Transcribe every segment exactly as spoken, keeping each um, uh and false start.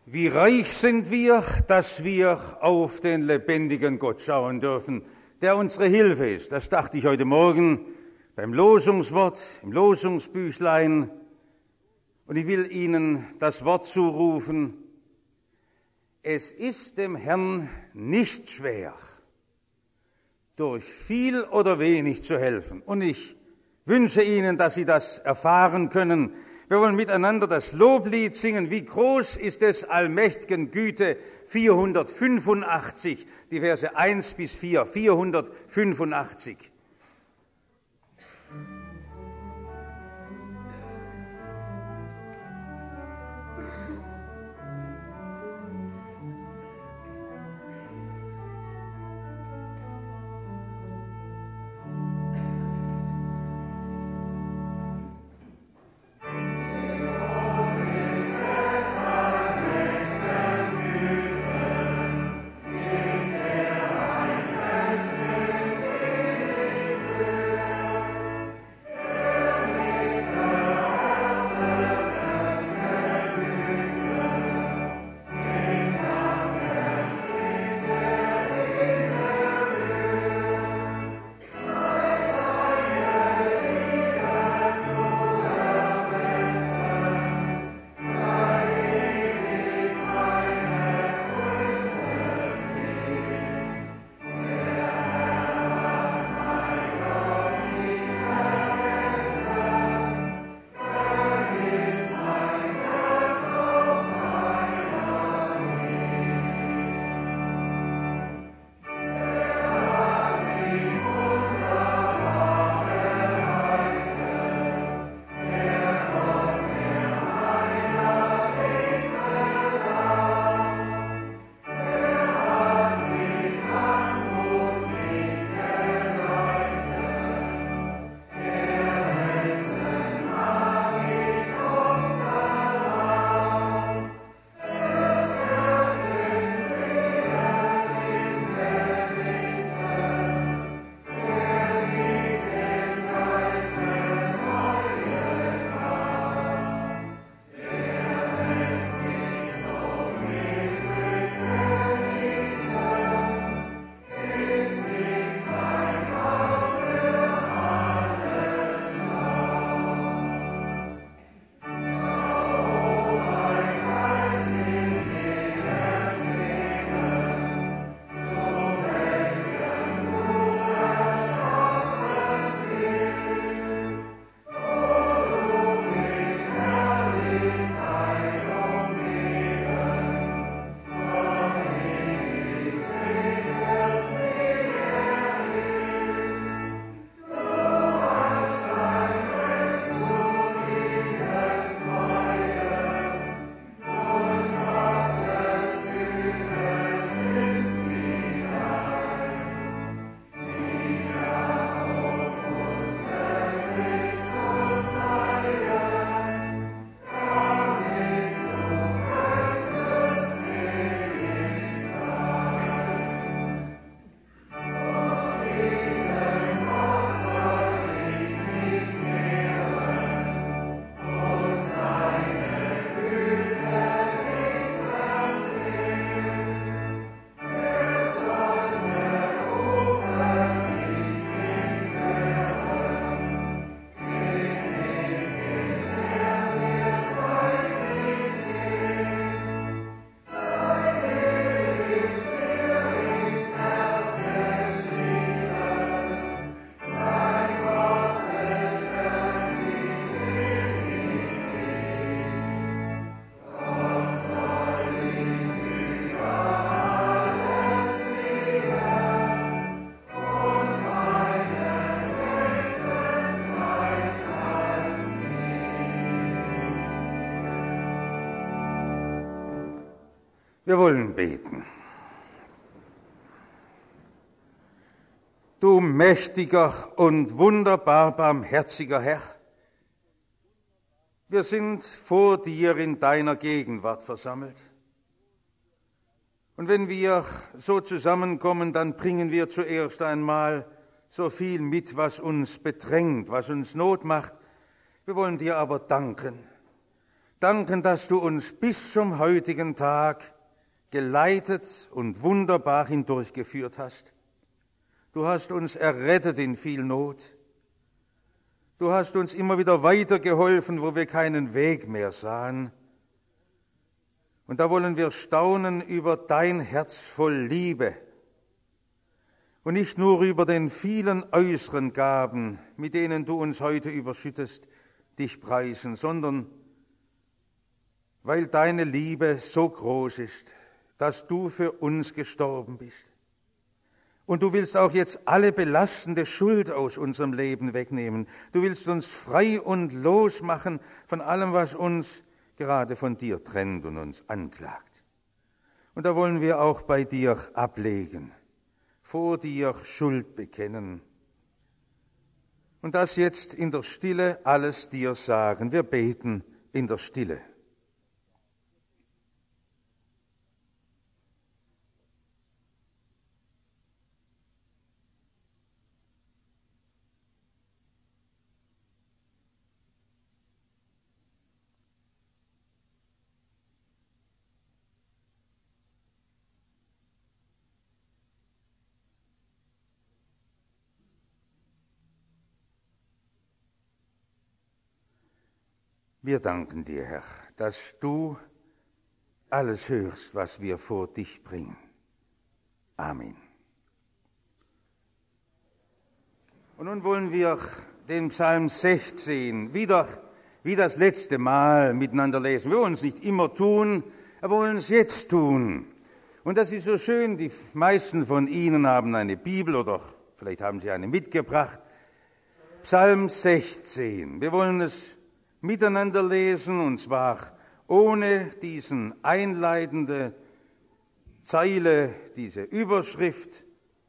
Wie reich sind wir, dass wir auf den lebendigen Gott schauen dürfen, der unsere Hilfe ist. Das dachte ich heute Morgen beim Losungswort, im Losungsbüchlein. Und ich will Ihnen das Wort zurufen: Es ist dem Herrn nicht schwer, durch viel oder wenig zu helfen. Und ich wünsche Ihnen, dass Sie das erfahren können. Wir wollen miteinander das Loblied singen. Wie groß ist des allmächtigen Güte? vierhundertfünfundachtzig, die Verse eins bis vier. vierhundertfünfundachtzig. Wir wollen beten. Du mächtiger und wunderbar barmherziger Herr, wir sind vor dir in deiner Gegenwart versammelt. Und wenn wir so zusammenkommen, dann bringen wir zuerst einmal so viel mit, was uns bedrängt, was uns Not macht. Wir wollen dir aber danken, Danken, dass du uns bis zum heutigen Tag geleitet und wunderbar hindurchgeführt hast. Du hast uns errettet in viel Not. Du hast uns immer wieder weitergeholfen, wo wir keinen Weg mehr sahen. Und da wollen wir staunen über dein Herz voll Liebe und nicht nur über den vielen äußeren Gaben, mit denen du uns heute überschüttest, dich preisen, sondern weil deine Liebe so groß ist, dass du für uns gestorben bist. Und du willst auch jetzt alle belastende Schuld aus unserem Leben wegnehmen. Du willst uns frei und losmachen von allem, was uns gerade von dir trennt und uns anklagt. Und da wollen wir auch bei dir ablegen, vor dir Schuld bekennen. Und das jetzt in der Stille alles dir sagen. Wir beten in der Stille. Wir danken dir, Herr, dass du alles hörst, was wir vor dich bringen. Amen. Und nun wollen wir den Psalm sechzehn wieder, wie das letzte Mal miteinander lesen. Wir wollen es nicht immer tun, aber wir wollen es jetzt tun. Und das ist so schön, die meisten von Ihnen haben eine Bibel oder vielleicht haben Sie eine mitgebracht. Psalm sechzehn. Wir wollen es miteinander lesen, und zwar ohne diesen einleitende Zeile, diese Überschrift.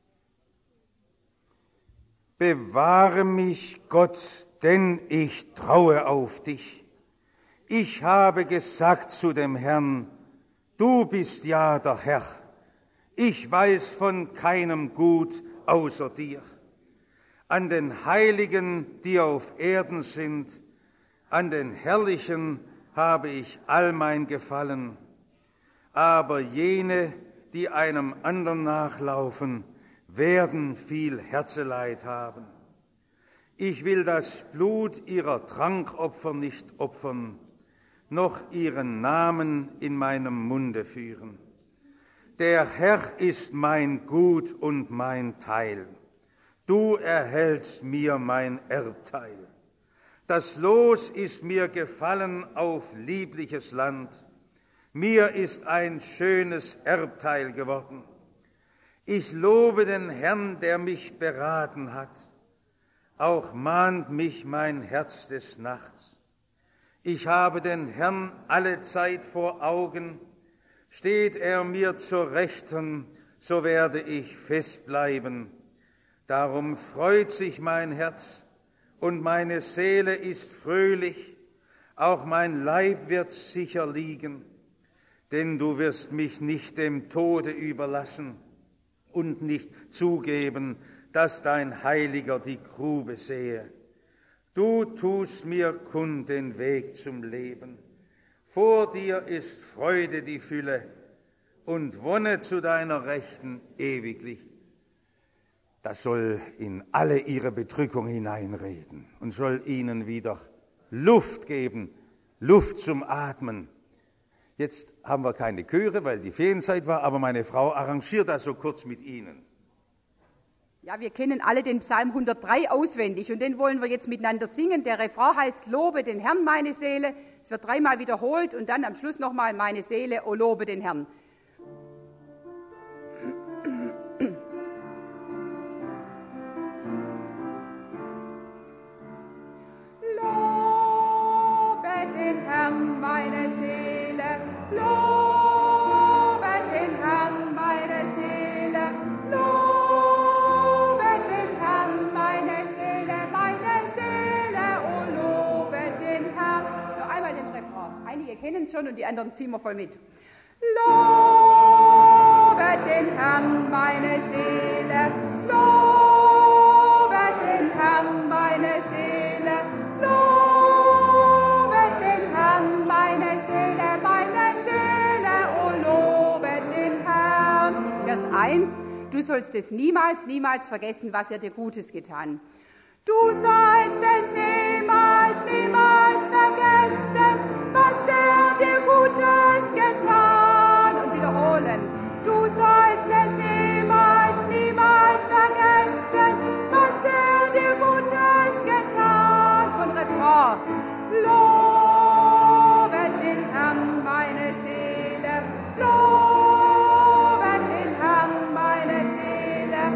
Bewahre mich, Gott, denn ich traue auf dich. Ich habe gesagt zu dem Herrn, du bist ja der Herr. Ich weiß von keinem Gut außer dir. An den Heiligen, die auf Erden sind, an den Herrlichen habe ich all mein Gefallen. Aber jene, die einem anderen nachlaufen, werden viel Herzeleid haben. Ich will das Blut ihrer Trankopfer nicht opfern, noch ihren Namen in meinem Munde führen. Der Herr ist mein Gut und mein Teil. Du erhältst mir mein Erbteil. Das Los ist mir gefallen auf liebliches Land. Mir ist ein schönes Erbteil geworden. Ich lobe den Herrn, der mich beraten hat. Auch mahnt mich mein Herz des Nachts. Ich habe den Herrn alle Zeit vor Augen. Steht er mir zur Rechten, so werde ich fest bleiben. Darum freut sich mein Herz und meine Seele ist fröhlich. Auch mein Leib wird sicher liegen, denn du wirst mich nicht dem Tode überlassen und nicht zugeben, dass dein Heiliger die Grube sehe. Du tust mir kund den Weg zum Leben. Vor dir ist Freude die Fülle und Wonne zu deiner Rechten ewiglich. Das soll in alle ihre Bedrückung hineinreden und soll ihnen wieder Luft geben, Luft zum Atmen. Jetzt haben wir keine Chöre, weil die Ferienzeit war, aber meine Frau arrangiert das so kurz mit Ihnen. Ja, wir kennen alle den Psalm hundertdrei auswendig und den wollen wir jetzt miteinander singen. Der Refrain heißt, lobe den Herrn, meine Seele. Es wird dreimal wiederholt und dann am Schluss nochmal, meine Seele, o lobe den Herrn. Herrn, meine Seele, lobe den Herrn, meine Seele, lobe den Herrn, meine Seele, meine Seele, oh lobe den Herrn. Noch einmal den Refrain. Einige kennen es schon und die anderen ziehen wir voll mit. Lobe den Herrn, meine Seele, lobe den Herrn, meine Seele, lobe meine eins, du sollst es niemals, niemals vergessen, was er dir Gutes getan. Du sollst es niemals, niemals vergessen, was er dir Gutes getan. Und wiederholen. Du sollst es niemals, niemals vergessen, was er dir Gutes getan. Und Refrain. Lobet den Herrn, meine Seele, lobet den Herrn, meine Seele,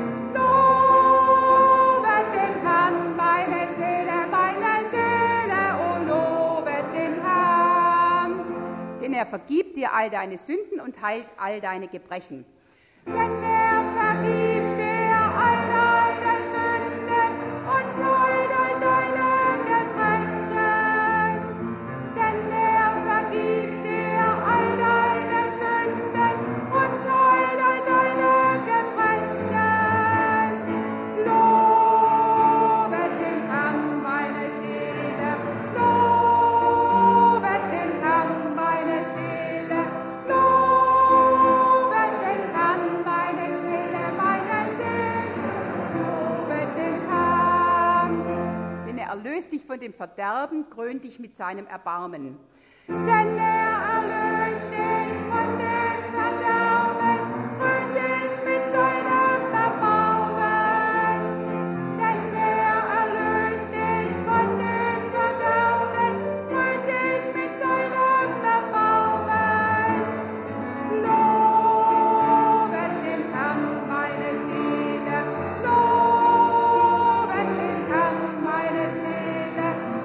lobet den Herrn, meine Seele, meine Seele, oh lobet den Herrn. Denn er vergibt dir all deine Sünden und heilt all deine Gebrechen. Denn er vergibt dir all deine Sünden und heilt all deine Gebrechen. Denn er vergibt dir all deine Sünden und heilt all deine Gebrechen. Lobet den Herrn, meine Seele, lobet den Herrn, meine Seele, lobet den Herrn, meine Seele, meine Seele, lobet den Herrn. Denn er erlöst dich von dem Verderben, krönt dich mit seinem Erbarmen. Denn er erlöst dich von dem Verderben, krönt dich mit seinem Erbarmen. Denn er erlöst dich von dem Verderben, krönt dich mit seinem Erbarmen. Lobet den Herrn, meine Seele, lobet den Herrn, meine Seele,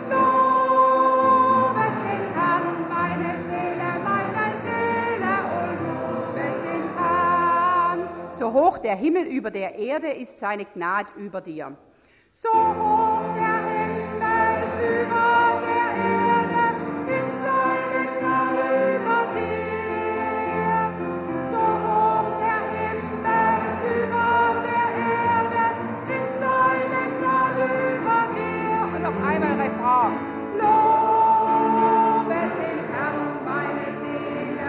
lobet den Herrn, meine Seele, meine Seele, oh lobet den Herrn. So hoch der Himmel über der Erde ist seine Gnade über dir. So hoch der Himmel über der Erde ist seine Gnade über dir. So hoch der Himmel über der Erde ist seine Gnade über dir. Und noch einmal Refrain. Lobet den Herrn, meine Seele,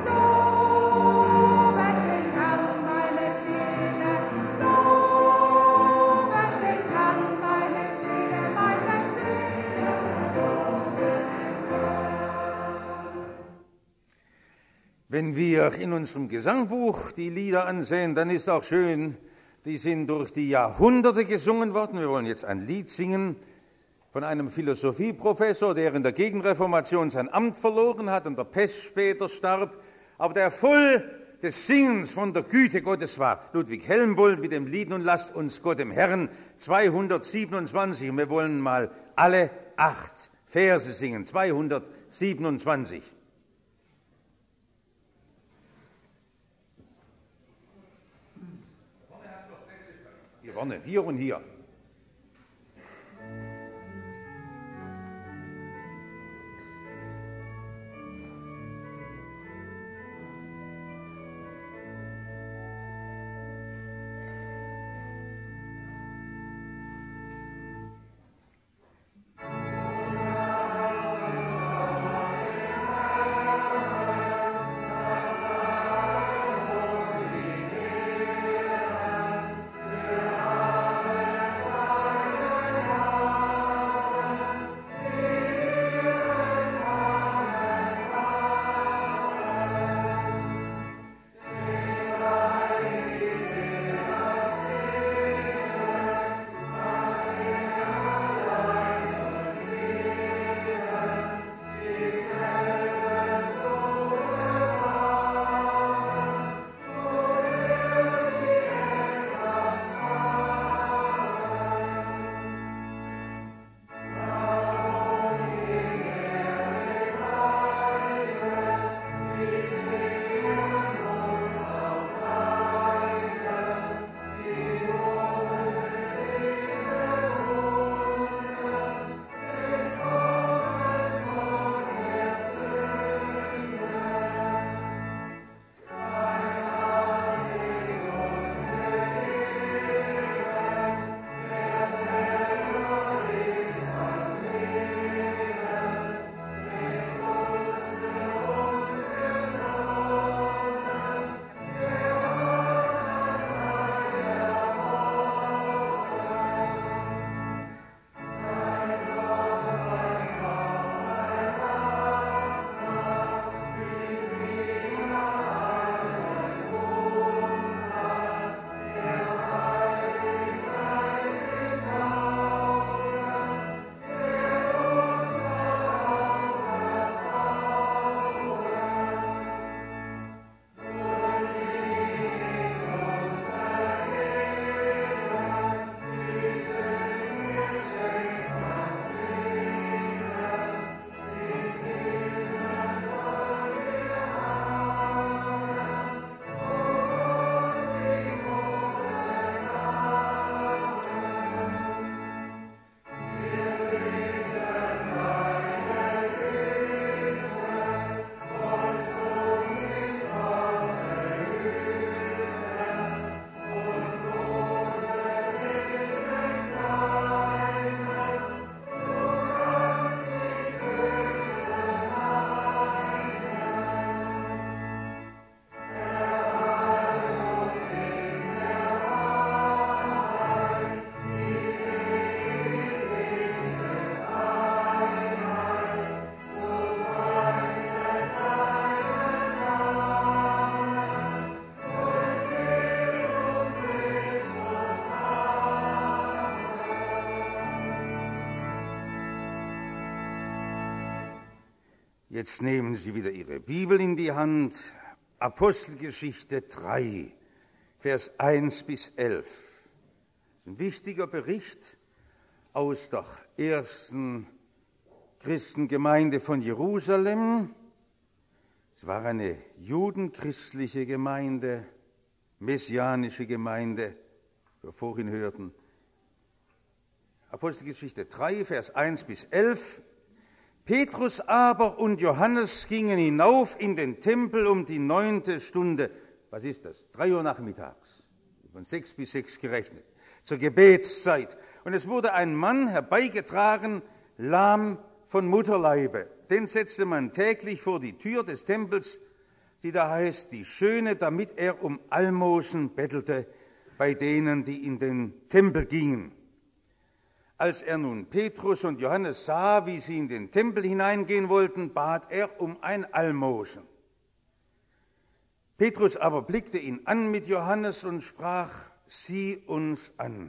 lobet den Herrn, meine Seele, lobet den Herrn, meine Seele, meine Seele, lobet Wenn wir in unserem Gesangbuch die Lieder ansehen, dann ist auch schön, die sind durch die Jahrhunderte gesungen worden. Wir wollen jetzt ein Lied singen von einem Philosophieprofessor, der in der Gegenreformation sein Amt verloren hat und der Pest später starb, aber der voll des Singens von der Güte Gottes war. Ludwig Helmbold mit dem Lied "Nun lasst uns Gott dem Herrn", zweihundertsiebenundzwanzig. Und wir wollen mal alle acht Verse singen, zweihundertsiebenundzwanzig. Hier vorne, hier und hier. Jetzt nehmen Sie wieder Ihre Bibel in die Hand. Apostelgeschichte drei, Vers eins bis elf. Das ist ein wichtiger Bericht aus der ersten Christengemeinde von Jerusalem. Es war eine judenchristliche Gemeinde, messianische Gemeinde, wie wir vorhin hörten. Apostelgeschichte drei, Vers eins bis elf. Petrus aber und Johannes gingen hinauf in den Tempel um die neunte Stunde. Was ist das? Drei Uhr nachmittags, von sechs bis sechs gerechnet, zur Gebetszeit. Und es wurde ein Mann herbeigetragen, lahm von Mutterleibe. Den setzte man täglich vor die Tür des Tempels, die da heißt, die Schöne, damit er um Almosen bettelte bei denen, die in den Tempel gingen. Als er nun Petrus und Johannes sah, wie sie in den Tempel hineingehen wollten, bat er um ein Almosen. Petrus aber blickte ihn an mit Johannes und sprach, sieh uns an.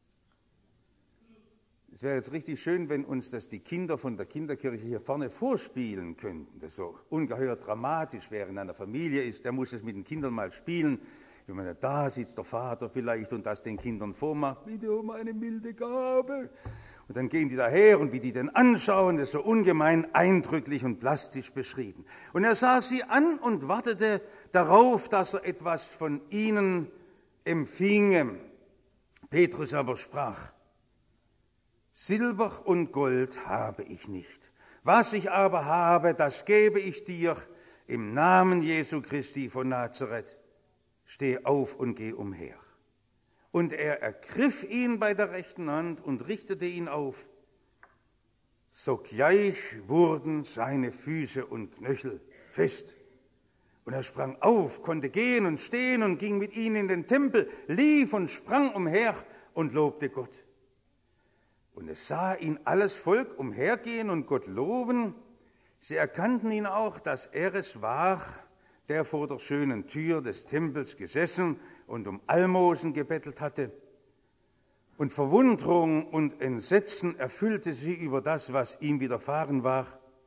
Es wäre jetzt richtig schön, wenn uns das die Kinder von der Kinderkirche hier vorne vorspielen könnten. Das so ungeheuer dramatisch wäre in einer Familie ist. Der muss es mit den Kindern mal spielen. Wenn man da sitzt, der Vater vielleicht, und das den Kindern vormacht, bitte um eine milde Gabe. Und dann gehen die daher und wie die den anschauen, das ist so ungemein eindrücklich und plastisch beschrieben. Und er sah sie an und wartete darauf, dass er etwas von ihnen empfinge. Petrus aber sprach, Silber und Gold habe ich nicht. Was ich aber habe, das gebe ich dir im Namen Jesu Christi von Nazareth. Steh auf und geh umher. Und er ergriff ihn bei der rechten Hand und richtete ihn auf. Sogleich wurden seine Füße und Knöchel fest. Und er sprang auf, konnte gehen und stehen und ging mit ihnen in den Tempel, lief und sprang umher und lobte Gott. Und es sah ihn alles Volk umhergehen und Gott loben. Sie erkannten ihn auch, dass er es war, der vor der schönen Tür des Tempels gesessen und um Almosen gebettelt hatte. Und Verwunderung und Entsetzen erfüllte sie über das, was ihm widerfahren war.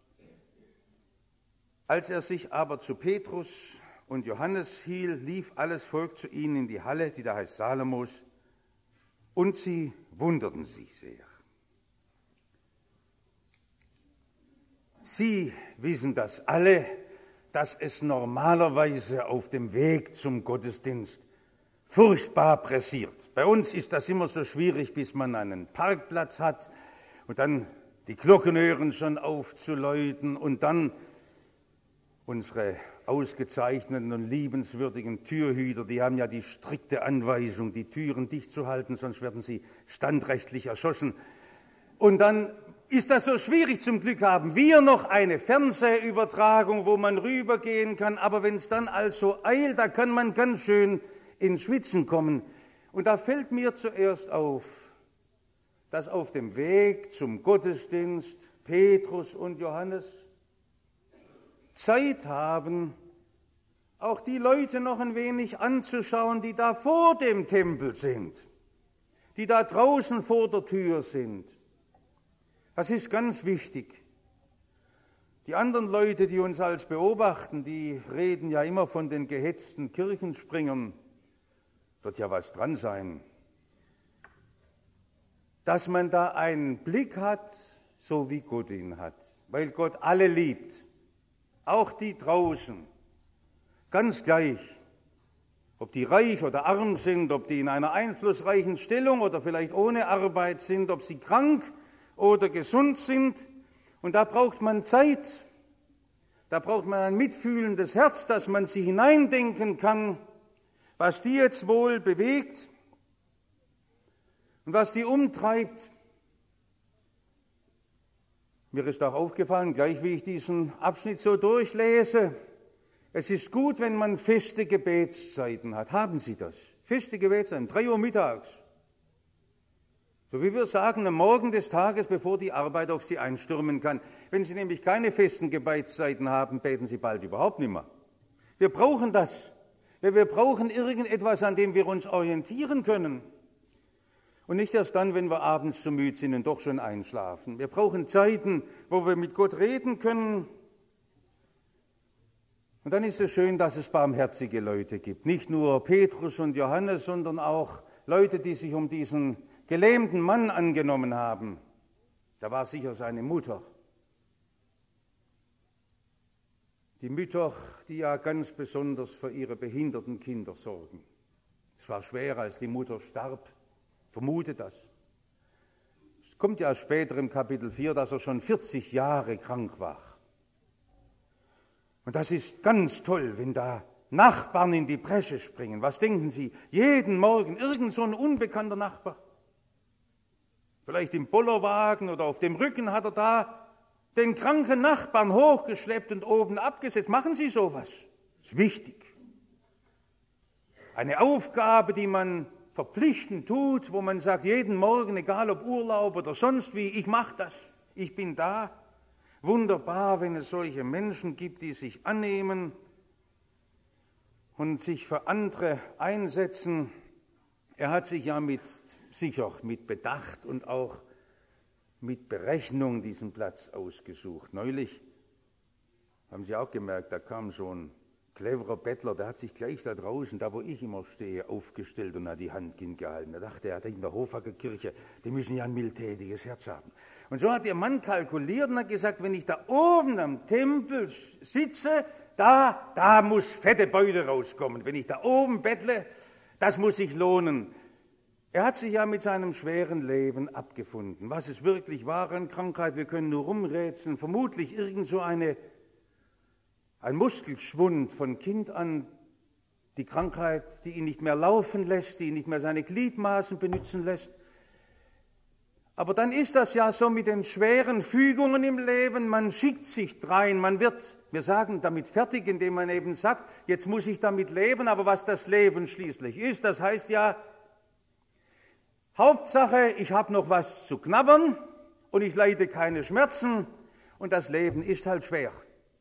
Als er sich aber zu Petrus und Johannes hielt, lief alles Volk zu ihnen in die Halle, die da heißt Salomos, und sie wunderten sich sehr. Sie wissen das alle, dass es normalerweise auf dem Weg zum Gottesdienst furchtbar pressiert. Bei uns ist das immer so schwierig, bis man einen Parkplatz hat und dann die Glocken hören schon auf zu läuten und dann unsere ausgezeichneten und liebenswürdigen Türhüter, die haben ja die strikte Anweisung, die Türen dicht zu halten, sonst werden sie standrechtlich erschossen. Und dann ist das so schwierig. Zum Glück haben wir noch eine Fernsehübertragung, wo man rübergehen kann. Aber wenn es dann also eilt, da kann man ganz schön ins Schwitzen kommen. Und da fällt mir zuerst auf, dass auf dem Weg zum Gottesdienst Petrus und Johannes Zeit haben, auch die Leute noch ein wenig anzuschauen, die da vor dem Tempel sind, die da draußen vor der Tür sind. Das ist ganz wichtig. Die anderen Leute, die uns als beobachten, die reden ja immer von den gehetzten Kirchenspringern. Wird ja was dran sein. Dass man da einen Blick hat, so wie Gott ihn hat. Weil Gott alle liebt. Auch die draußen. Ganz gleich. Ob die reich oder arm sind, ob die in einer einflussreichen Stellung oder vielleicht ohne Arbeit sind, ob sie krank oder gesund sind. Und da braucht man Zeit, da braucht man ein mitfühlendes Herz, dass man sie hineindenken kann, was die jetzt wohl bewegt und was die umtreibt. Mir ist auch aufgefallen, gleich wie ich diesen Abschnitt so durchlese, es ist gut, wenn man feste Gebetszeiten hat. Haben Sie das? Feste Gebetszeiten, drei Uhr mittags. So wie wir sagen, am Morgen des Tages, bevor die Arbeit auf Sie einstürmen kann. Wenn Sie nämlich keine festen Gebetszeiten haben, beten Sie bald überhaupt nicht mehr. Wir brauchen das. Wir brauchen irgendetwas, an dem wir uns orientieren können. Und nicht erst dann, wenn wir abends zu müde sind und doch schon einschlafen. Wir brauchen Zeiten, wo wir mit Gott reden können, Und dann ist es schön, dass es barmherzige Leute gibt. Nicht nur Petrus und Johannes, sondern auch Leute, die sich um diesen gelähmten Mann angenommen haben. Da war sicher seine Mutter. Die Mütter, die ja ganz besonders für ihre behinderten Kinder sorgen. Es war schwer, als die Mutter starb. Vermute das. Es kommt ja später im Kapitel vier, dass er schon vierzig Jahre krank war. Und das ist ganz toll, wenn da Nachbarn in die Bresche springen. Was denken Sie? Jeden Morgen irgend so ein unbekannter Nachbar. Vielleicht im Bollerwagen oder auf dem Rücken hat er da den kranken Nachbarn hochgeschleppt und oben abgesetzt. Machen Sie sowas. Das ist wichtig. Eine Aufgabe, die man verpflichtend tut, wo man sagt, jeden Morgen, egal ob Urlaub oder sonst wie, ich mache das, ich bin da. Wunderbar, wenn es solche Menschen gibt, die sich annehmen und sich für andere einsetzen. Er hat sich ja mit, sicher mit Bedacht und auch mit Berechnung diesen Platz ausgesucht. Neulich haben Sie auch gemerkt, da kam so ein cleverer Bettler, der hat sich gleich da draußen, da wo ich immer stehe, aufgestellt und hat die Hand hingehalten. Da dachte er, in der Hofacker Kirche, die müssen ja ein mildtätiges Herz haben. Und so hat der Mann kalkuliert und hat gesagt, wenn ich da oben am Tempel sitze, da, da muss fette Beute rauskommen. Wenn ich da oben bettle, das muss sich lohnen. Er hat sich ja mit seinem schweren Leben abgefunden. Was es wirklich war an Krankheit, wir können nur rumrätseln. Vermutlich irgend so eine Ein Muskelschwund von Kind an, die Krankheit, die ihn nicht mehr laufen lässt, die ihn nicht mehr seine Gliedmaßen benutzen lässt. Aber dann ist das ja so mit den schweren Fügungen im Leben, man schickt sich drein, man wird, wir sagen, damit fertig, indem man eben sagt, jetzt muss ich damit leben, aber was das Leben schließlich ist, das heißt ja, Hauptsache, ich habe noch was zu knabbern und ich leide keine Schmerzen und das Leben ist halt schwer.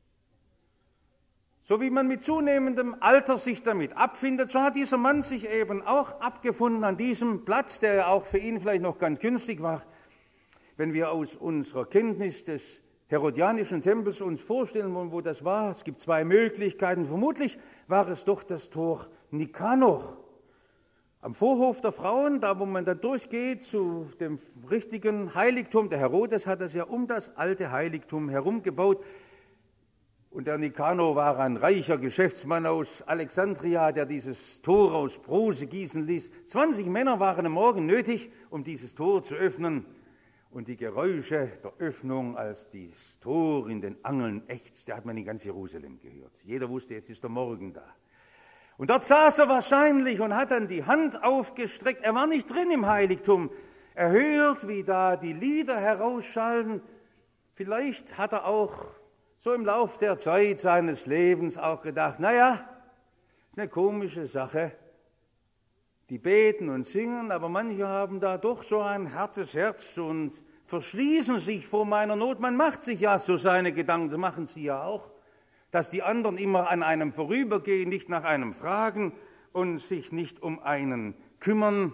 So wie man mit zunehmendem Alter sich damit abfindet, so hat dieser Mann sich eben auch abgefunden an diesem Platz, der ja auch für ihn vielleicht noch ganz günstig war. Wenn wir aus unserer Kenntnis des herodianischen Tempels uns vorstellen wollen, wo das war, es gibt zwei Möglichkeiten. Vermutlich war es doch das Tor Nikanor. Am Vorhof der Frauen, da wo man da durchgeht zu dem richtigen Heiligtum, der Herodes hat das ja um das alte Heiligtum herum gebaut. Und der Nikanor war ein reicher Geschäftsmann aus Alexandria, der dieses Tor aus Bronze gießen ließ. zwanzig Männer waren am Morgen nötig, um dieses Tor zu öffnen. Und die Geräusche der Öffnung, als das Tor in den Angeln ächzte, hat man in ganz Jerusalem gehört. Jeder wusste, jetzt ist der Morgen da. Und dort saß er wahrscheinlich und hat dann die Hand aufgestreckt. Er war nicht drin im Heiligtum. Er hört, wie da die Lieder herausschallen. Vielleicht hat er auch so im Lauf der Zeit seines Lebens auch gedacht, naja, ist eine komische Sache. Die beten und singen, aber manche haben da doch so ein hartes Herz und verschließen sich vor meiner Not. Man macht sich ja so seine Gedanken, das machen sie ja auch, dass die anderen immer an einem vorübergehen, nicht nach einem fragen und sich nicht um einen kümmern.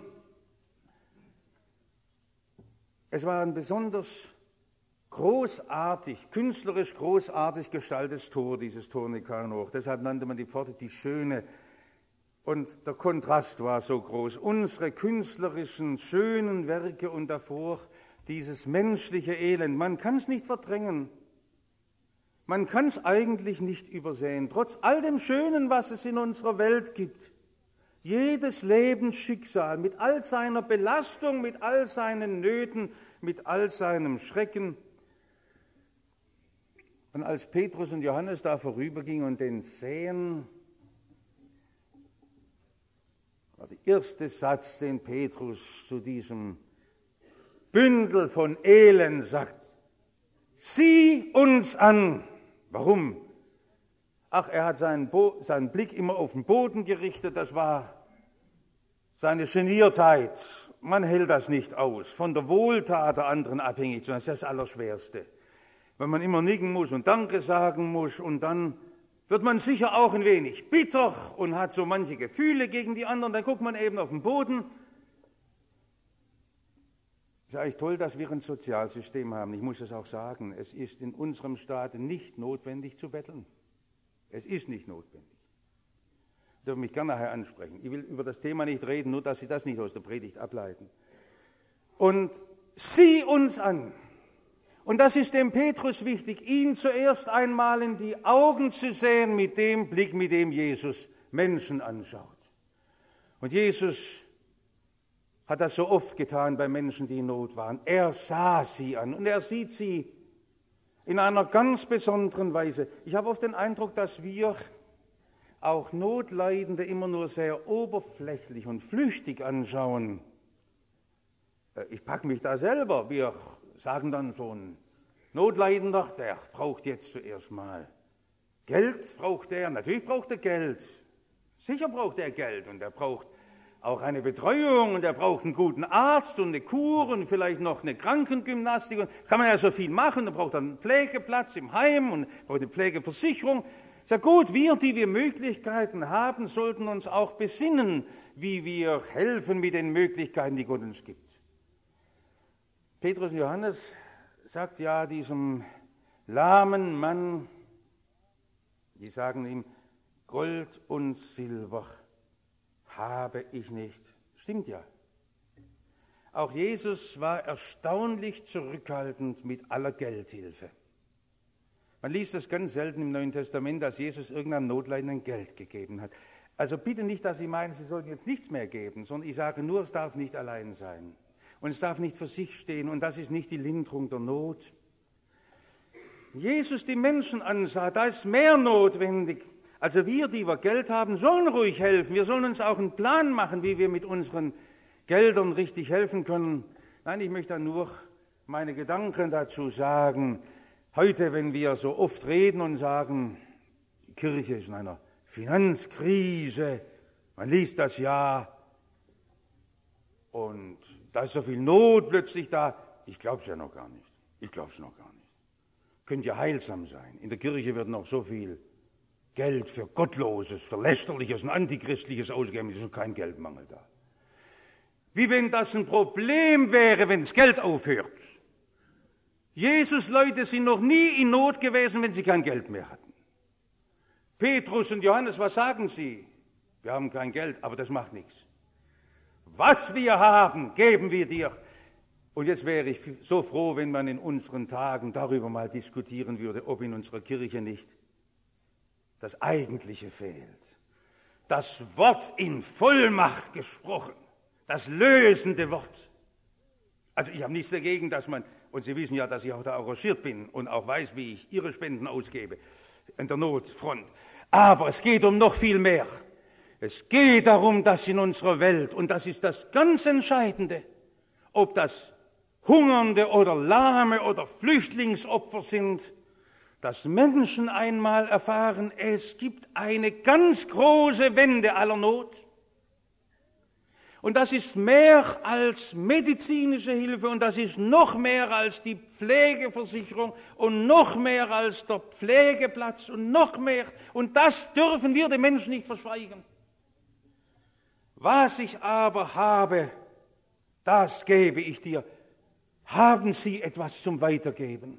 Es war ein besonders großartig, künstlerisch großartig gestaltetes Tor, dieses Tor Nikanor. Deshalb nannte man die Pforte die Schöne. Und der Kontrast war so groß. Unsere künstlerischen, schönen Werke und davor dieses menschliche Elend. Man kann es nicht verdrängen. Man kann es eigentlich nicht übersehen. Trotz all dem Schönen, was es in unserer Welt gibt. Jedes Lebensschicksal mit all seiner Belastung, mit all seinen Nöten, mit all seinem Schrecken. Und als Petrus und Johannes da vorübergingen und den sehen, war der erste Satz, den Petrus zu diesem Bündel von Elend sagt: Sieh uns an. Warum? Ach, er hat seinen, Bo- seinen Blick immer auf den Boden gerichtet, das war seine Geniertheit. Man hält das nicht aus, von der Wohltat der anderen abhängig zu sein, das ist das Allerschwerste. Wenn man immer nicken muss und Danke sagen muss und dann wird man sicher auch ein wenig bitter und hat so manche Gefühle gegen die anderen, dann guckt man eben auf den Boden. Es ist eigentlich toll, dass wir ein Sozialsystem haben. Ich muss es auch sagen, es ist in unserem Staat nicht notwendig zu betteln. Es ist nicht notwendig. Ich darf mich gerne nachher ansprechen. Ich will über das Thema nicht reden, nur dass Sie das nicht aus der Predigt ableiten. Und sieh uns an. Und das ist dem Petrus wichtig, ihn zuerst einmal in die Augen zu sehen mit dem Blick, mit dem Jesus Menschen anschaut. Und Jesus hat das so oft getan bei Menschen, die in Not waren. Er sah sie an und er sieht sie in einer ganz besonderen Weise. Ich habe oft den Eindruck, dass wir auch Notleidende immer nur sehr oberflächlich und flüchtig anschauen. Ich packe mich da selber. Wir sagen dann so, ein Notleidender, der braucht jetzt zuerst mal Geld, braucht er. Natürlich braucht er Geld. Sicher braucht er Geld und er braucht auch eine Betreuung und er braucht einen guten Arzt und eine Kur und vielleicht noch eine Krankengymnastik. Und kann man ja so viel machen. Er braucht dann einen Pflegeplatz im Heim und braucht eine Pflegeversicherung. Ist ja gut, wir, die wir Möglichkeiten haben, sollten uns auch besinnen, wie wir helfen mit den Möglichkeiten, die Gott uns gibt. Petrus und Johannes sagt ja diesem lahmen Mann, die sagen ihm, Gold und Silber habe ich nicht. Stimmt ja. Auch Jesus war erstaunlich zurückhaltend mit aller Geldhilfe. Man liest das ganz selten im Neuen Testament, dass Jesus irgendeinem Notleidenden Geld gegeben hat. Also bitte nicht, dass Sie meinen, Sie sollten jetzt nichts mehr geben, sondern ich sage nur, es darf nicht allein sein. Und es darf nicht für sich stehen und das ist nicht die Linderung der Not. Jesus die Menschen ansah, da ist mehr notwendig. Also wir, die wir Geld haben, sollen ruhig helfen. Wir sollen uns auch einen Plan machen, wie wir mit unseren Geldern richtig helfen können. Nein, ich möchte nur meine Gedanken dazu sagen. Heute, wenn wir so oft reden und sagen, die Kirche ist in einer Finanzkrise, man liest das ja und da ist so viel Not plötzlich da. Ich glaube es ja noch gar nicht. Ich glaube es noch gar nicht. Könnte ja heilsam sein. In der Kirche wird noch so viel Geld für Gottloses, für Lästerliches und Antichristliches ausgegeben. Es ist kein Geldmangel da. Wie wenn das ein Problem wäre, wenn das Geld aufhört. Jesus-Leute sind noch nie in Not gewesen, wenn sie kein Geld mehr hatten. Petrus und Johannes, was sagen sie? Wir haben kein Geld, aber das macht nichts. Was wir haben, geben wir dir. Und jetzt wäre ich so froh, wenn man in unseren Tagen darüber mal diskutieren würde, ob in unserer Kirche nicht das Eigentliche fehlt. Das Wort in Vollmacht gesprochen, das lösende Wort. Also ich habe nichts dagegen, dass man, und Sie wissen ja, dass ich auch da engagiert bin und auch weiß, wie ich Ihre Spenden ausgebe an der Notfront. Aber es geht um noch viel mehr. Es geht darum, dass in unserer Welt, und das ist das ganz Entscheidende, ob das Hungernde oder Lahme oder Flüchtlingsopfer sind, dass Menschen einmal erfahren, es gibt eine ganz große Wende aller Not. Und das ist mehr als medizinische Hilfe und das ist noch mehr als die Pflegeversicherung und noch mehr als der Pflegeplatz und noch mehr. Und das dürfen wir den Menschen nicht verschweigen. Was ich aber habe, das gebe ich dir. Haben Sie etwas zum Weitergeben?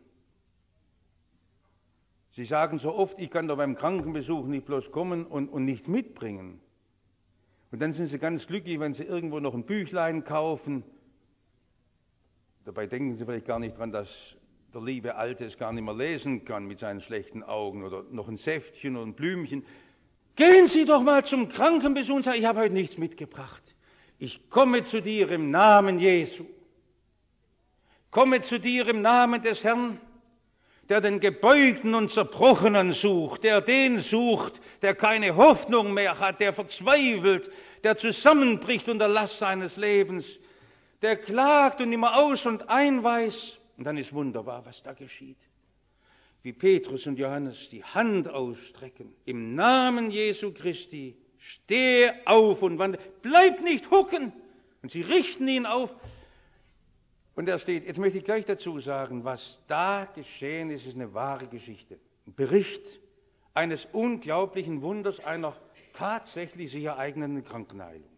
Sie sagen so oft, ich kann da beim Krankenbesuch nicht bloß kommen und, und nichts mitbringen. Und dann sind Sie ganz glücklich, wenn Sie irgendwo noch ein Büchlein kaufen. Dabei denken Sie vielleicht gar nicht dran, dass der liebe Alte es gar nicht mehr lesen kann mit seinen schlechten Augen oder noch ein Säftchen oder ein Blümchen. Gehen Sie doch mal zum Krankenbesuch und sagen, ich habe heute nichts mitgebracht. Ich komme zu dir im Namen Jesu. Komme zu dir im Namen des Herrn, der den Gebeugten und Zerbrochenen sucht, der den sucht, der keine Hoffnung mehr hat, der verzweifelt, der zusammenbricht unter Last seines Lebens, der klagt und immer aus und ein weiß. Und dann ist wunderbar, was da geschieht. Wie Petrus und Johannes die Hand ausstrecken, im Namen Jesu Christi, stehe auf und wandle, bleib nicht hucken. Und sie richten ihn auf. Und er steht, jetzt möchte ich gleich dazu sagen, was da geschehen ist, ist eine wahre Geschichte. Ein Bericht eines unglaublichen Wunders, einer tatsächlich sich ereignenden Krankenheilung.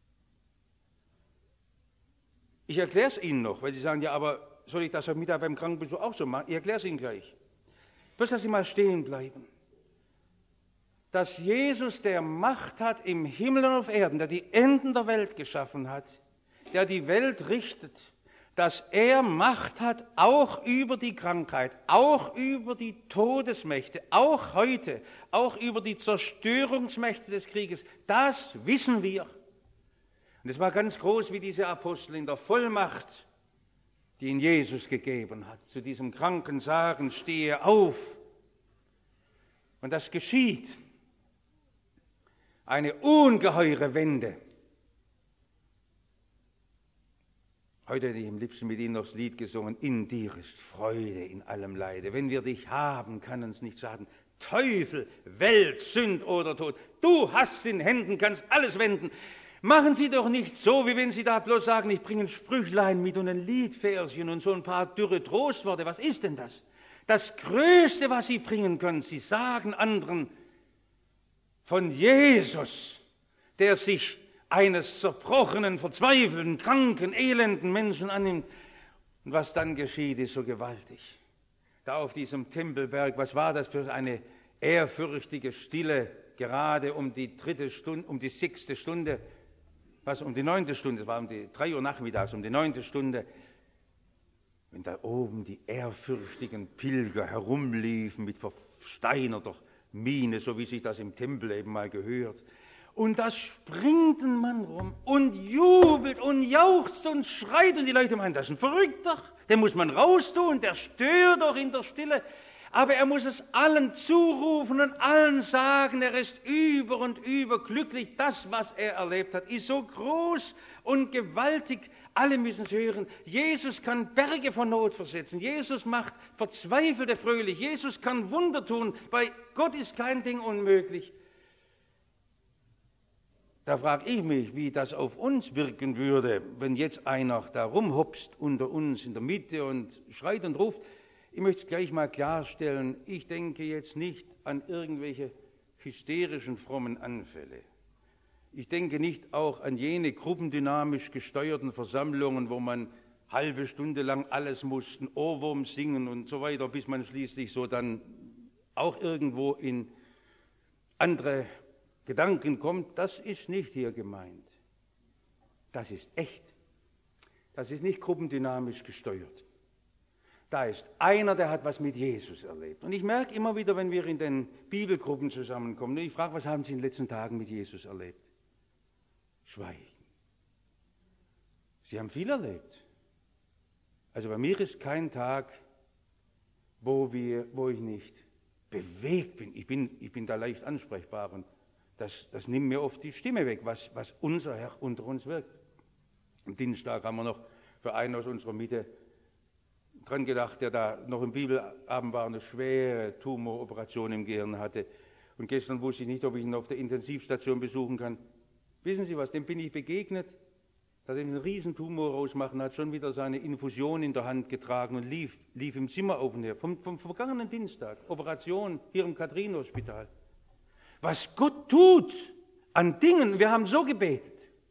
Ich erkläre es Ihnen noch, weil Sie sagen, ja, aber soll ich das heute Mittag beim Krankenbesuch auch so machen? Ich erkläre es Ihnen gleich. Bloß, dass Sie mal stehen bleiben. dass Jesus, der Macht hat im Himmel und auf Erden, der die Enden der Welt geschaffen hat, der die Welt richtet, dass er Macht hat, auch über die Krankheit, auch über die Todesmächte, auch heute, auch über die Zerstörungsmächte des Krieges. Das wissen wir. Und es war ganz groß, wie diese Apostel in der Vollmacht, die ihn Jesus gegeben hat, zu diesem Kranken sagen, stehe auf. Und das geschieht. Eine ungeheure Wende. Heute hätte ich am liebsten mit Ihnen noch das Lied gesungen, in dir ist Freude in allem Leide. Wenn wir dich haben, kann uns nicht schaden. Teufel, Welt, Sünd oder Tod, du hast in Händen, kannst alles wenden. Machen Sie doch nicht so, wie wenn Sie da bloß sagen, ich bringe ein Sprüchlein mit und ein Liedverschen und so ein paar dürre Trostworte. Was ist denn das? Das Größte, was Sie bringen können, Sie sagen anderen von Jesus, der sich eines zerbrochenen, verzweifelten, kranken, elenden Menschen annimmt. Und was dann geschieht, ist so gewaltig. Da auf diesem Tempelberg, was war das für eine ehrfürchtige Stille, gerade um die dritte Stunde, um die sechste Stunde, was um die neunte Stunde, es war um die drei Uhr nachmittags, um die neunte Stunde, wenn da oben die ehrfürchtigen Pilger herumliefen mit versteinerter Miene, so wie sich das im Tempel eben mal gehört. Und da springt ein Mann rum und jubelt und jauchzt und schreit und die Leute meinen, das ist ein Verrückter, den muss man raustun, der stört doch in der Stille. Aber er muss es allen zurufen und allen sagen, er ist über und über glücklich. Das, was er erlebt hat, ist so groß und gewaltig. Alle müssen es hören. Jesus kann Berge von Not versetzen. Jesus macht Verzweifelte fröhlich. Jesus kann Wunder tun. Bei Gott ist kein Ding unmöglich. Da frage ich mich, wie das auf uns wirken würde, wenn jetzt einer da rumhopst unter uns in der Mitte und schreit und ruft. Ich möchte es gleich mal klarstellen, ich denke jetzt nicht an irgendwelche hysterischen, frommen Anfälle. Ich denke nicht auch an jene gruppendynamisch gesteuerten Versammlungen, wo man halbe Stunde lang alles muss, einen Ohrwurm singen und so weiter, bis man schließlich so dann auch irgendwo in andere Gedanken kommt. Das ist nicht hier gemeint. Das ist echt. Das ist nicht gruppendynamisch gesteuert. Da ist einer, der hat was mit Jesus erlebt. Und ich merke immer wieder, wenn wir in den Bibelgruppen zusammenkommen, ich frage, was haben Sie in den letzten Tagen mit Jesus erlebt? Schweigen. Sie haben viel erlebt. Also bei mir ist kein Tag, wo, wir, wo ich nicht bewegt bin. Ich bin, ich bin da leicht ansprechbar und das, das nimmt mir oft die Stimme weg, was, was unser Herr unter uns wirkt. Am Dienstag haben wir noch für einen aus unserer Mitte dran gedacht, der da noch im Bibelabend war, eine schwere Tumoroperation im Gehirn hatte. Und gestern wusste ich nicht, ob ich ihn auf der Intensivstation besuchen kann. Wissen Sie was, dem bin ich begegnet, dass er einen riesen Tumor rausmachen hat, schon wieder seine Infusion in der Hand getragen und lief, lief im Zimmer auf und her. Vom, vom vergangenen Dienstag, Operation hier im Katharinenhospital. Was Gott tut an Dingen, wir haben so gebetet.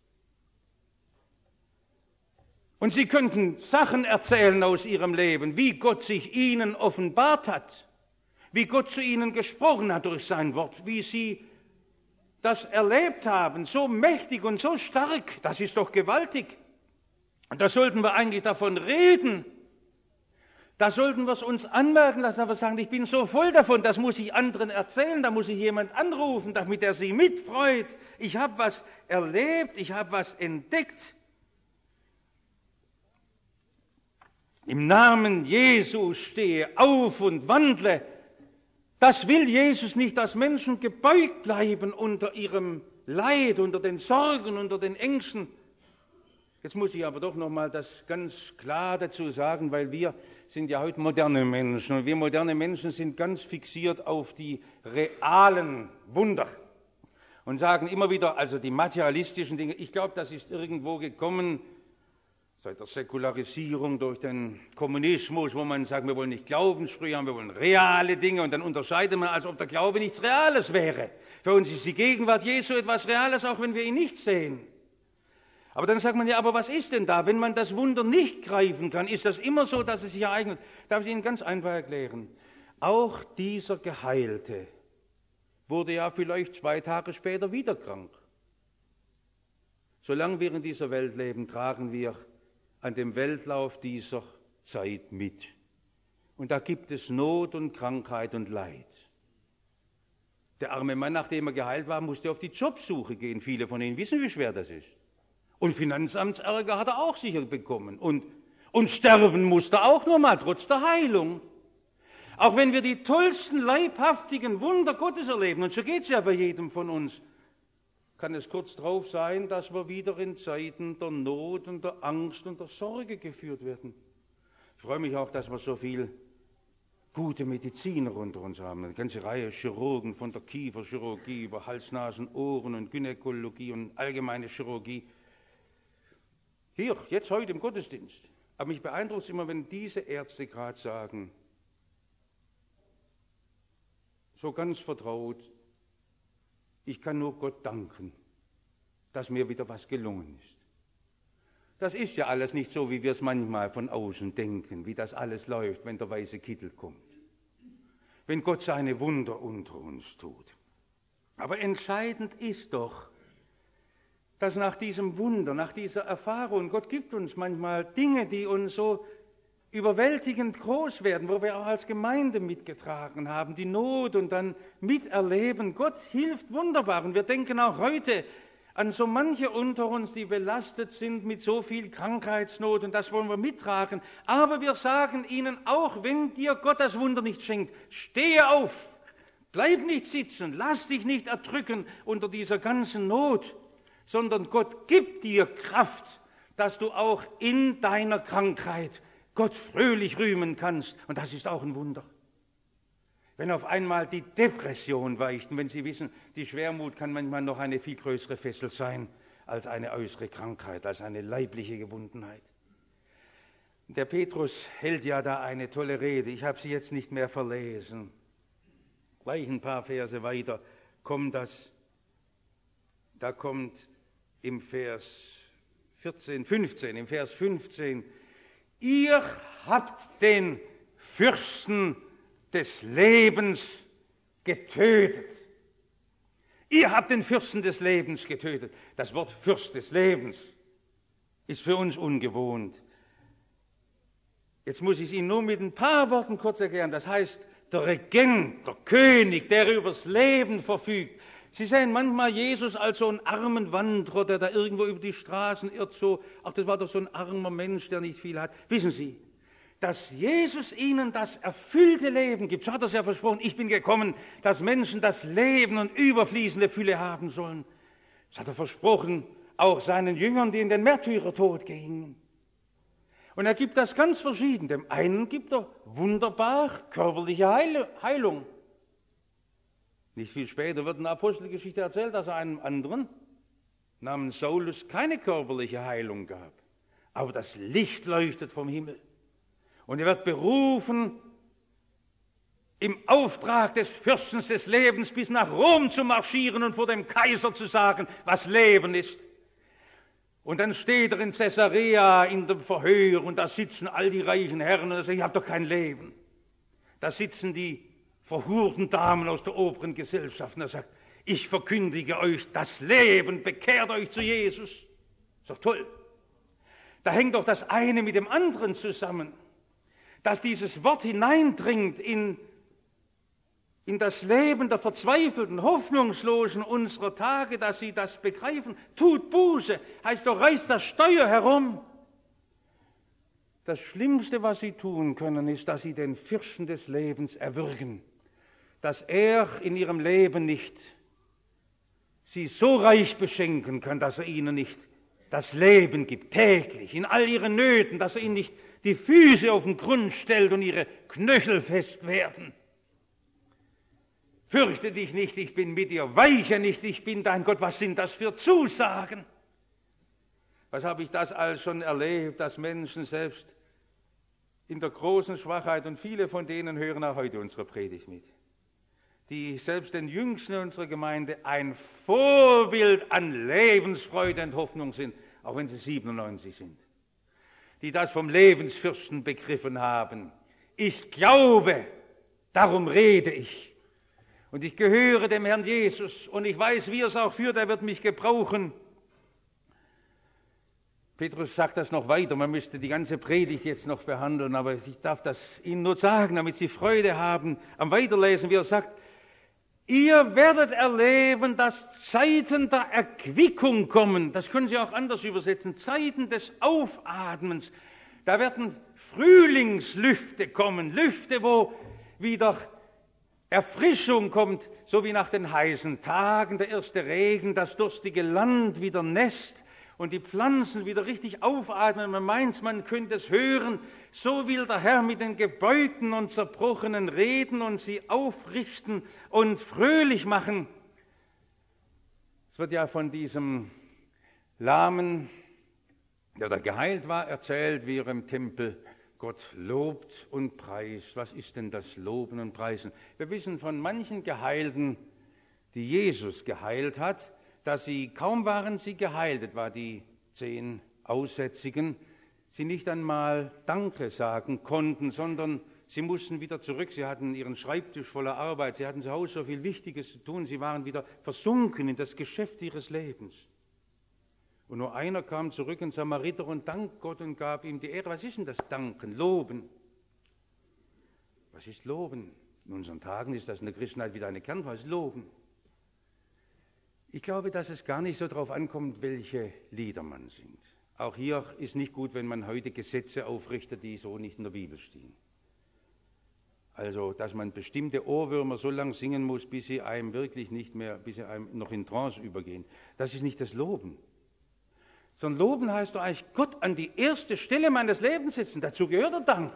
Und Sie könnten Sachen erzählen aus Ihrem Leben, wie Gott sich Ihnen offenbart hat, wie Gott zu Ihnen gesprochen hat durch sein Wort, wie Sie das erlebt haben, so mächtig und so stark. Das ist doch gewaltig. Und da sollten wir eigentlich davon reden. Da sollten wir es uns anmerken lassen, aber sagen, ich bin so voll davon, das muss ich anderen erzählen, da muss ich jemand anrufen, damit er sich mitfreut. Ich habe was erlebt, ich habe was entdeckt. Im Namen Jesu stehe auf und wandle. Das will Jesus nicht, dass Menschen gebeugt bleiben unter ihrem Leid, unter den Sorgen, unter den Ängsten. Jetzt muss ich aber doch noch mal das ganz klar dazu sagen, weil wir sind ja heute moderne Menschen und wir moderne Menschen sind ganz fixiert auf die realen Wunder und sagen immer wieder, also die materialistischen Dinge, ich glaube, das ist irgendwo gekommen seit der Säkularisierung durch den Kommunismus, wo man sagt, wir wollen nicht Glaubenssprüche haben, wir wollen reale Dinge und dann unterscheidet man, als ob der Glaube nichts Reales wäre. Für uns ist die Gegenwart Jesu etwas Reales, auch wenn wir ihn nicht sehen. Aber dann sagt man ja, aber was ist denn da? Wenn man das Wunder nicht greifen kann, ist das immer so, dass es sich ereignet? Darf ich Ihnen ganz einfach erklären. Auch dieser Geheilte wurde ja vielleicht zwei Tage später wieder krank. Solange wir in dieser Welt leben, tragen wir an dem Weltlauf dieser Zeit mit. Und da gibt es Not und Krankheit und Leid. Der arme Mann, nachdem er geheilt war, musste auf die Jobsuche gehen. Viele von Ihnen wissen, wie schwer das ist. Und Finanzamtsärger hat er auch sicher bekommen. Und, und sterben musste er auch nochmal, trotz der Heilung. Auch wenn wir die tollsten, leibhaftigen Wunder Gottes erleben, und so geht es ja bei jedem von uns, kann es kurz darauf sein, dass wir wieder in Zeiten der Not und der Angst und der Sorge geführt werden. Ich freue mich auch, dass wir so viel gute Mediziner unter uns haben. Eine ganze Reihe Chirurgen, von der Kieferchirurgie über Hals, Nasen, Ohren und Gynäkologie und allgemeine Chirurgie. Hier, jetzt heute im Gottesdienst. Aber mich beeindruckt es immer, wenn diese Ärzte gerade sagen, so ganz vertraut, ich kann nur Gott danken, dass mir wieder was gelungen ist. Das ist ja alles nicht so, wie wir es manchmal von außen denken, wie das alles läuft, wenn der weiße Kittel kommt. Wenn Gott seine Wunder unter uns tut. Aber entscheidend ist doch, dass nach diesem Wunder, nach dieser Erfahrung, Gott gibt uns manchmal Dinge, die uns so überwältigend groß werden, wo wir auch als Gemeinde mitgetragen haben, die Not und dann miterleben. Gott hilft wunderbar. Und wir denken auch heute an so manche unter uns, die belastet sind mit so viel Krankheitsnot, und das wollen wir mittragen. Aber wir sagen ihnen auch, wenn dir Gott das Wunder nicht schenkt, stehe auf, bleib nicht sitzen, lass dich nicht erdrücken unter dieser ganzen Not, sondern Gott gibt dir Kraft, dass du auch in deiner Krankheit Gott fröhlich rühmen kannst. Und das ist auch ein Wunder. Wenn auf einmal die Depression weicht, und wenn Sie wissen, die Schwermut kann manchmal noch eine viel größere Fessel sein als eine äußere Krankheit, als eine leibliche Gebundenheit. Der Petrus hält ja da eine tolle Rede. Ich habe sie jetzt nicht mehr verlesen. Gleich ein paar Verse weiter kommt das. Da kommt im Vers vierzehn, fünfzehn, im Vers fünfzehn, ihr habt den Fürsten des Lebens getötet. Ihr habt den Fürsten des Lebens getötet. Das Wort Fürst des Lebens ist für uns ungewohnt. Jetzt muss ich es Ihnen nur mit ein paar Worten kurz erklären. Das heißt, der Regent, der König, der übers Leben verfügt. Sie sehen manchmal Jesus als so einen armen Wanderer, der da irgendwo über die Straßen irrt, so, ach, das war doch so ein armer Mensch, der nicht viel hat. Wissen Sie, dass Jesus ihnen das erfüllte Leben gibt, so hat er es ja versprochen, ich bin gekommen, dass Menschen das Leben und überfließende Fülle haben sollen. Das hat er versprochen, auch seinen Jüngern, die in den Märtyrertod gingen. Und er gibt das ganz verschieden. Dem einen gibt er wunderbar körperliche Heilung. Nicht viel später wird in der Apostelgeschichte erzählt, dass er einem anderen namens Saulus keine körperliche Heilung gab. Aber das Licht leuchtet vom Himmel. Und er wird berufen, im Auftrag des Fürsten des Lebens bis nach Rom zu marschieren und vor dem Kaiser zu sagen, was Leben ist. Und dann steht er in Caesarea in dem Verhör und da sitzen all die reichen Herren und er sagt, ich habe doch kein Leben. Da sitzen die verhurten Damen aus der oberen Gesellschaft und er sagt, ich verkündige euch das Leben, bekehrt euch zu Jesus. Ist doch toll. Da hängt doch das eine mit dem anderen zusammen. Dass dieses Wort hineindringt in, in das Leben der Verzweifelten, Hoffnungslosen unserer Tage, dass sie das begreifen. Tut Buße, heißt doch, reißt das Steuer herum. Das Schlimmste, was sie tun können, ist, dass sie den Fürsten des Lebens erwürgen, dass er in ihrem Leben nicht sie so reich beschenken kann, dass er ihnen nicht das Leben gibt, täglich, in all ihren Nöten, dass er ihnen nicht die Füße auf den Grund stellt und ihre Knöchel fest werden. Fürchte dich nicht, ich bin mit dir, weiche nicht, ich bin dein Gott. Was sind das für Zusagen? Was habe ich das alles schon erlebt, dass Menschen selbst in der großen Schwachheit, und viele von denen hören auch heute unsere Predigt mit, die selbst den Jüngsten unserer Gemeinde ein Vorbild an Lebensfreude und Hoffnung sind, auch wenn sie siebenundneunzig sind. Die das vom Lebensfürsten begriffen haben. Ich glaube, darum rede ich. Und ich gehöre dem Herrn Jesus und ich weiß, wie er es auch führt, er wird mich gebrauchen. Petrus sagt das noch weiter, man müsste die ganze Predigt jetzt noch behandeln, aber ich darf das Ihnen nur sagen, damit Sie Freude haben am Weiterlesen, wie er sagt, ihr werdet erleben, dass Zeiten der Erquickung kommen, das können Sie auch anders übersetzen, Zeiten des Aufatmens. Da werden Frühlingslüfte kommen, Lüfte, wo wieder Erfrischung kommt, so wie nach den heißen Tagen, der erste Regen, das durstige Land wieder nässt und die Pflanzen wieder richtig aufatmen. Man meint, man könnte es hören. So will der Herr mit den Gebeugten und Zerbrochenen reden und sie aufrichten und fröhlich machen. Es wird ja von diesem Lahmen, der da geheilt war, erzählt, wie er im Tempel Gott lobt und preist. Was ist denn das Loben und Preisen? Wir wissen von manchen Geheilten, die Jesus geheilt hat, dass sie, kaum waren sie geheilt, etwa die zehn Aussätzigen, sie nicht einmal Danke sagen konnten, sondern sie mussten wieder zurück. Sie hatten ihren Schreibtisch voller Arbeit, sie hatten zu Hause so viel Wichtiges zu tun, sie waren wieder versunken in das Geschäft ihres Lebens. Und nur einer kam zurück, ein Samariter, und dankte Gott und gab ihm die Ehre. Was ist denn das Danken? Loben. Was ist Loben? In unseren Tagen ist das in der Christenheit wieder eine Kernfrage. Loben. Ich glaube, dass es gar nicht so darauf ankommt, welche Lieder man singt. Auch hier ist nicht gut, wenn man heute Gesetze aufrichtet, die so nicht in der Bibel stehen. Also, dass man bestimmte Ohrwürmer so lange singen muss, bis sie einem wirklich nicht mehr, bis sie einem noch in Trance übergehen. Das ist nicht das Loben. Sondern Loben heißt doch eigentlich Gott an die erste Stelle meines Lebens setzen. Dazu gehört der Dank.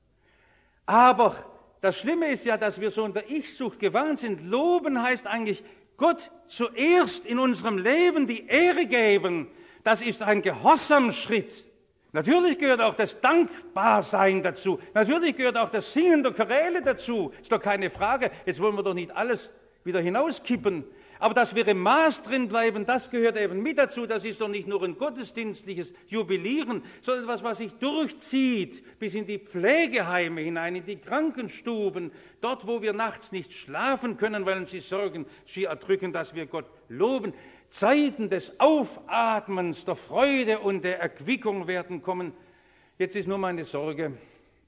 Aber das Schlimme ist ja, dass wir so in der Ich-Sucht gewarnt sind. Loben heißt eigentlich Gott zuerst in unserem Leben die Ehre geben. Das ist ein Gehorsamschritt. Natürlich gehört auch das Dankbarsein dazu. Natürlich gehört auch das Singen der Choräle dazu. Ist doch keine Frage. Jetzt wollen wir doch nicht alles wieder hinauskippen. Aber dass wir im Maß drin bleiben, das gehört eben mit dazu. Das ist doch nicht nur ein gottesdienstliches Jubilieren, sondern etwas, was sich durchzieht bis in die Pflegeheime hinein, in die Krankenstuben, dort, wo wir nachts nicht schlafen können, weil sie Sorgen schier erdrücken, dass wir Gott loben. Zeiten des Aufatmens, der Freude und der Erquickung werden kommen. Jetzt ist nur meine Sorge,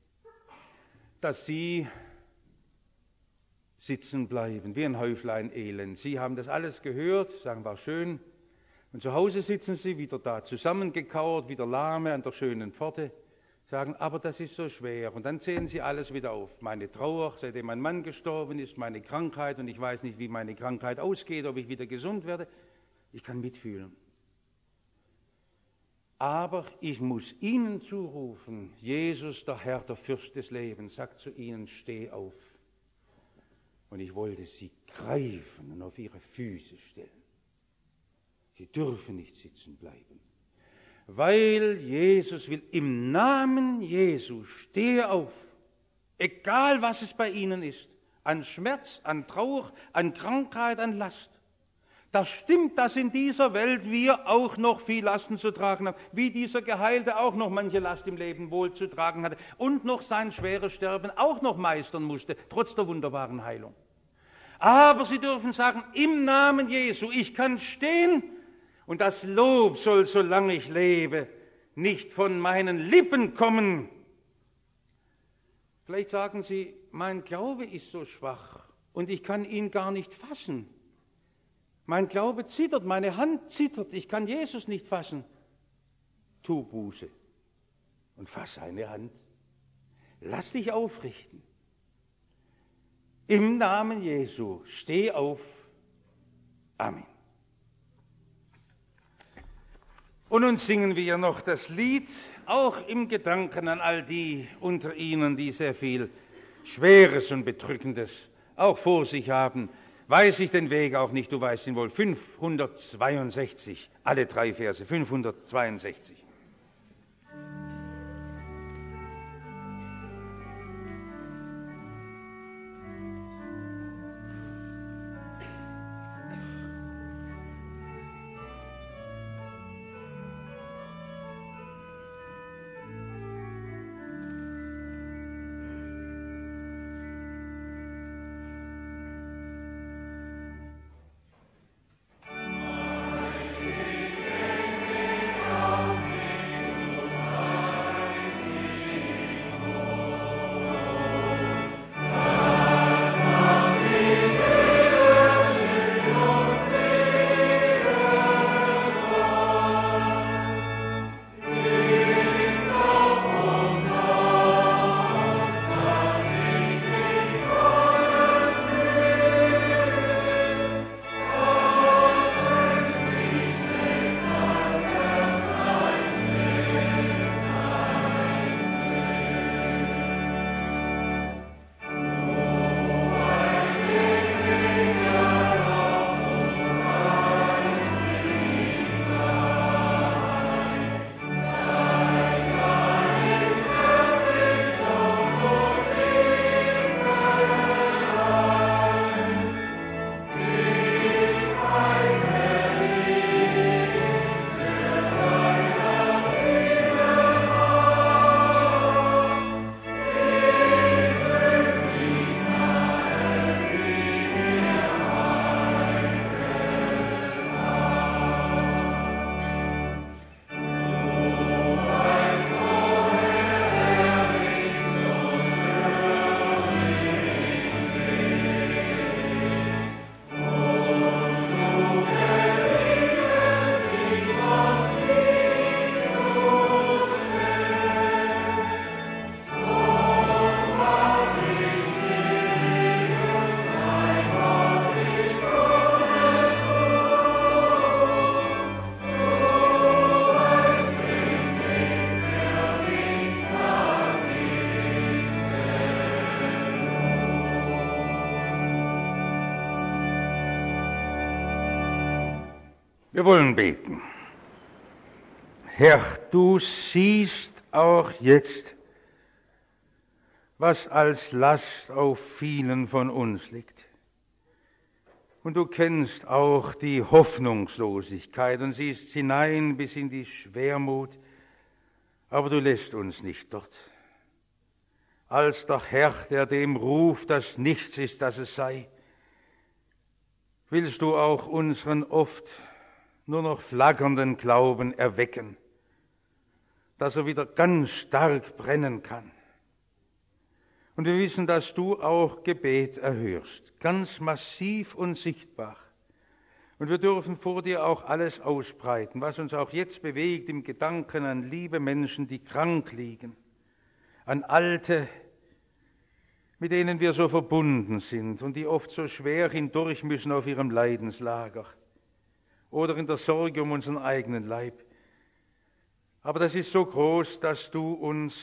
dass Sie sitzen bleiben, wie ein Häuflein Elend. Sie haben das alles gehört, sagen, war schön. Und zu Hause sitzen Sie wieder da, zusammengekauert, wieder lahme an der schönen Pforte, sagen, aber das ist so schwer. Und dann zählen Sie alles wieder auf. Meine Trauer, seitdem mein Mann gestorben ist, meine Krankheit, und ich weiß nicht, wie meine Krankheit ausgeht, ob ich wieder gesund werde. Ich kann mitfühlen. Aber ich muss Ihnen zurufen, Jesus, der Herr, der Fürst des Lebens, sagt zu Ihnen, steh auf. Und ich wollte Sie greifen und auf Ihre Füße stellen. Sie dürfen nicht sitzen bleiben. Weil Jesus will, im Namen Jesu, stehe auf. Egal, was es bei Ihnen ist. An Schmerz, an Trauer, an Krankheit, an Last. Das stimmt, dass in dieser Welt wir auch noch viel Lasten zu tragen haben, wie dieser Geheilte auch noch manche Last im Leben wohl zu tragen hatte und noch sein schweres Sterben auch noch meistern musste, trotz der wunderbaren Heilung. Aber Sie dürfen sagen, im Namen Jesu, ich kann stehen und das Lob soll, solange ich lebe, nicht von meinen Lippen kommen. Vielleicht sagen Sie, mein Glaube ist so schwach und ich kann ihn gar nicht fassen. Mein Glaube zittert, meine Hand zittert, ich kann Jesus nicht fassen. Tu Buße und fass seine Hand. Lass dich aufrichten. Im Namen Jesu, steh auf. Amen. Und nun singen wir noch das Lied, auch im Gedanken an all die unter Ihnen, die sehr viel Schweres und Bedrückendes auch vor sich haben. Weiß ich den Weg auch nicht, du weißt ihn wohl. fünfhundertzweiundsechzig, alle drei Verse, fünfhundertzweiundsechzig. Wir wollen beten. Herr, du siehst auch jetzt, was als Last auf vielen von uns liegt. Und du kennst auch die Hoffnungslosigkeit und siehst hinein bis in die Schwermut, aber du lässt uns nicht dort. Als der Herr, der dem ruft, dass nichts ist, dass es sei, willst du auch unseren oft nur noch flackernden Glauben erwecken, dass er wieder ganz stark brennen kann. Und wir wissen, dass du auch Gebet erhörst, ganz massiv und sichtbar. Und wir dürfen vor dir auch alles ausbreiten, was uns auch jetzt bewegt im Gedanken an liebe Menschen, die krank liegen, an Alte, mit denen wir so verbunden sind und die oft so schwer hindurch müssen auf ihrem Leidenslager oder in der Sorge um unseren eigenen Leib. Aber das ist so groß, dass du uns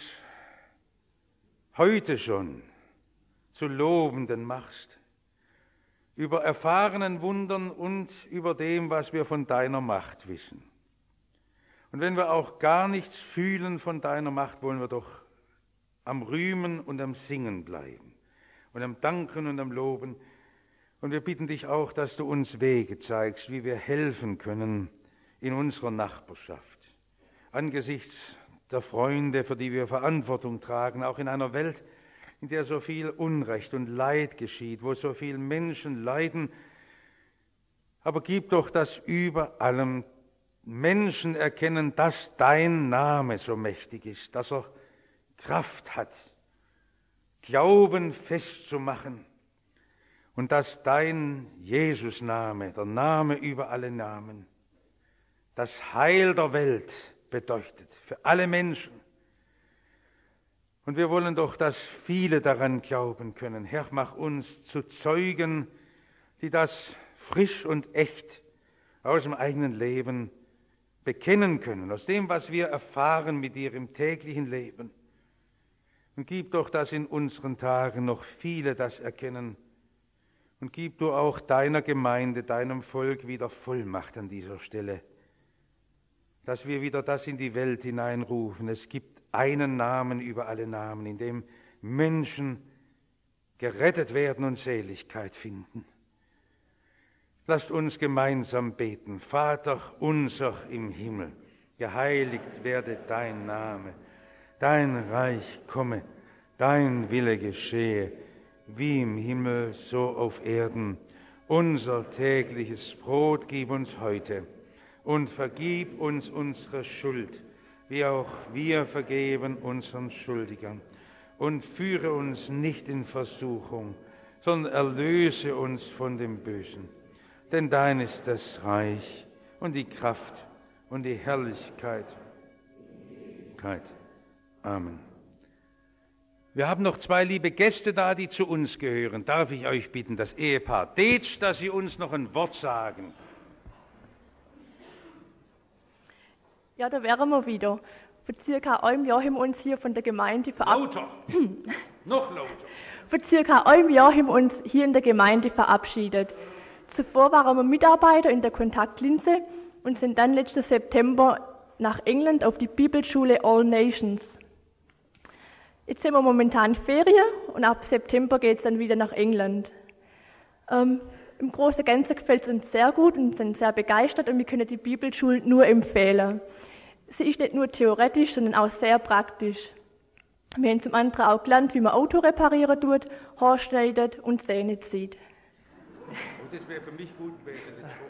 heute schon zu Lobenden machst, über erfahrenen Wundern und über dem, was wir von deiner Macht wissen. Und wenn wir auch gar nichts fühlen von deiner Macht, wollen wir doch am Rühmen und am Singen bleiben und am Danken und am Loben. Und wir bitten dich auch, dass du uns Wege zeigst, wie wir helfen können in unserer Nachbarschaft, angesichts der Freunde, für die wir Verantwortung tragen, auch in einer Welt, in der so viel Unrecht und Leid geschieht, wo so viele Menschen leiden. Aber gib doch, dass über allem Menschen erkennen, dass dein Name so mächtig ist, dass er Kraft hat, Glauben festzumachen, und dass dein Jesus-Name, der Name über alle Namen, das Heil der Welt bedeutet, für alle Menschen. Und wir wollen doch, dass viele daran glauben können. Herr, mach uns zu Zeugen, die das frisch und echt aus dem eigenen Leben bekennen können, aus dem, was wir erfahren mit dir im täglichen Leben. Und gib doch, dass in unseren Tagen noch viele das erkennen. Und gib du auch deiner Gemeinde, deinem Volk wieder Vollmacht an dieser Stelle, dass wir wieder das in die Welt hineinrufen. Es gibt einen Namen über alle Namen, in dem Menschen gerettet werden und Seligkeit finden. Lasst uns gemeinsam beten. Vater unser im Himmel, geheiligt werde dein Name, dein Reich komme, dein Wille geschehe, wie im Himmel, so auf Erden. Unser tägliches Brot gib uns heute und vergib uns unsere Schuld, wie auch wir vergeben unseren Schuldigern. Und führe uns nicht in Versuchung, sondern erlöse uns von dem Bösen. Denn dein ist das Reich und die Kraft und die Herrlichkeit. Amen. Wir haben noch zwei liebe Gäste da, die zu uns gehören. Darf ich euch bitten, das Ehepaar Detsch, dass sie uns noch ein Wort sagen? Ja, da wären wir wieder. Vor circa einem Jahr haben wir uns hier von der Gemeinde verabschiedet. Lauter! Noch lauter! Vor circa einem Jahr haben wir uns hier in der Gemeinde verabschiedet. Zuvor waren wir Mitarbeiter in der Kontaktlinse und sind dann letzten September nach England auf die Bibelschule All Nations. Jetzt sind wir momentan Ferien und ab September geht es dann wieder nach England. Ähm, Im Großen und Ganzen gefällt es uns sehr gut und sind sehr begeistert und wir können die Bibelschule nur empfehlen. Sie ist nicht nur theoretisch, sondern auch sehr praktisch. Wir haben zum anderen auch gelernt, wie man Auto reparieren tut, Haar schneidet und Zähne zieht. Und das wäre für mich gut gewesen.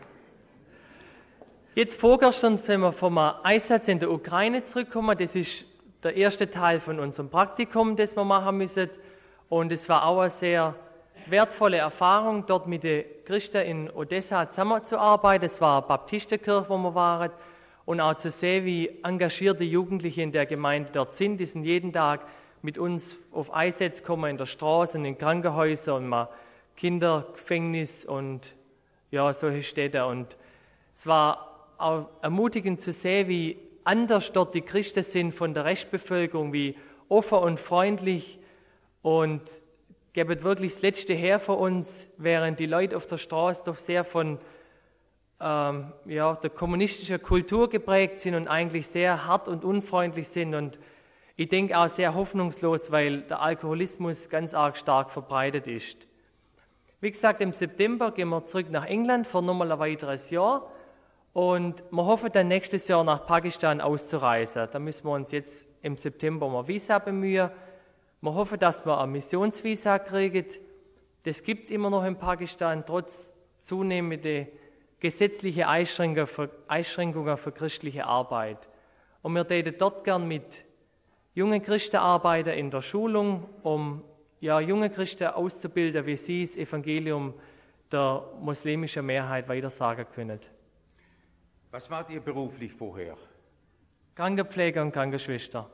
Jetzt vorgestern sind wir vom Einsatz in der Ukraine zurückgekommen. Das ist der erste Teil von unserem Praktikum, das wir machen müssen. Und es war auch eine sehr wertvolle Erfahrung, dort mit den Christen in Odessa zusammenzuarbeiten. Es war eine Baptistenkirche, wo wir waren. Und auch zu sehen, wie engagierte Jugendliche in der Gemeinde dort sind. Die sind jeden Tag mit uns auf Einsätze kommen, in der Straße, in den Krankenhäusern und mal Kindergefängnis und ja, solche Städte. Und es war auch ermutigend zu sehen, wie anders dort die Christen sind von der Restbevölkerung, wie offen und freundlich und geben wirklich das Letzte her für uns, während die Leute auf der Straße doch sehr von äh, ähm, ja, der kommunistischen Kultur geprägt sind und eigentlich sehr hart und unfreundlich sind und ich denke auch sehr hoffnungslos, weil der Alkoholismus ganz arg stark verbreitet ist. Wie gesagt, im September gehen wir zurück nach England für nochmal ein weiteres Jahr und wir hoffen dann nächstes Jahr nach Pakistan auszureisen. Da müssen wir uns jetzt im September mal Visa bemühen. Wir hoffen, dass wir ein Missionsvisa kriegen. Das gibt es immer noch in Pakistan, trotz zunehmender gesetzlicher Einschränkungen für, Einschränkungen für christliche Arbeit. Und wir täten dort gern mit jungen Christen arbeiten in der Schulung, um ja, junge Christen auszubilden, wie sie das Evangelium der muslimischen Mehrheit weitersagen können. Was wart ihr beruflich vorher? Krankenpfleger und Krankenschwester.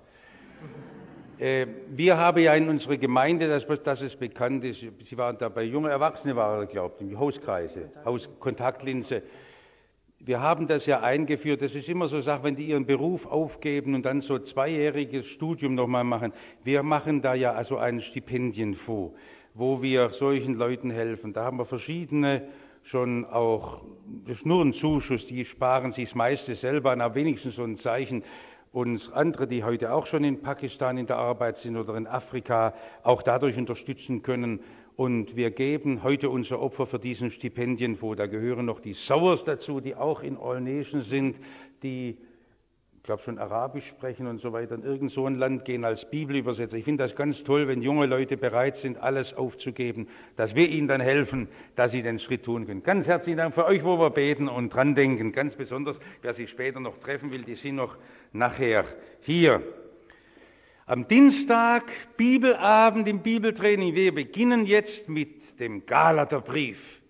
Äh, wir haben ja in unserer Gemeinde, dass, dass es bekannt ist, Sie waren dabei, junge Erwachsene waren, glaube ich, Hauskreise, Hauskontaktlinse. Wir haben das ja eingeführt, das ist immer so eine Sache, wenn die ihren Beruf aufgeben und dann so zweijähriges Studium nochmal machen. Wir machen da ja also einen Stipendienfonds, wo wir solchen Leuten helfen. Da haben wir verschiedene schon auch, das ist nur ein Zuschuss, die sparen sich das meiste selber an, aber wenigstens so ein Zeichen. Und andere, die heute auch schon in Pakistan in der Arbeit sind oder in Afrika, auch dadurch unterstützen können. Und wir geben heute unser Opfer für diesen Stipendienfonds. Da gehören noch die Sauers dazu, die auch in All Nations sind, die, ich glaube, schon Arabisch sprechen und so weiter, in irgend so ein Land gehen als Bibelübersetzer. Ich finde das ganz toll, wenn junge Leute bereit sind, alles aufzugeben, dass wir ihnen dann helfen, dass sie den Schritt tun können. Ganz herzlichen Dank für euch, wo wir beten und dran denken. Ganz besonders, wer sich später noch treffen will, die sind noch nachher hier. Am Dienstag, Bibelabend im Bibeltraining. Wir beginnen jetzt mit dem Galaterbrief.